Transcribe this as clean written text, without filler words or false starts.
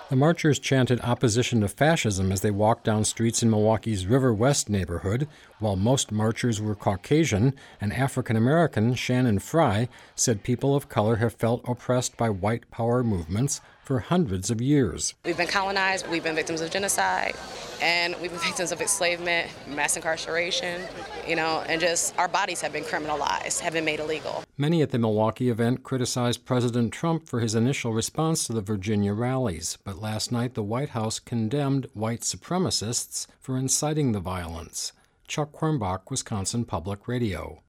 The marchers chanted opposition to fascism as they walked down streets in Milwaukee's River West neighborhood. While most marchers were Caucasian, an African-American, Shannon Fry, said people of color have felt oppressed by white power movements for hundreds of years. We've been colonized, we've been victims of genocide, and we've been victims of enslavement, mass incarceration, and just our bodies have been criminalized, have been made illegal. Many at the Milwaukee event criticized President Trump for his initial response to the Virginia rallies, but last night the White House condemned white supremacists for inciting the violence. Chuck Quirmbach, Wisconsin Public Radio.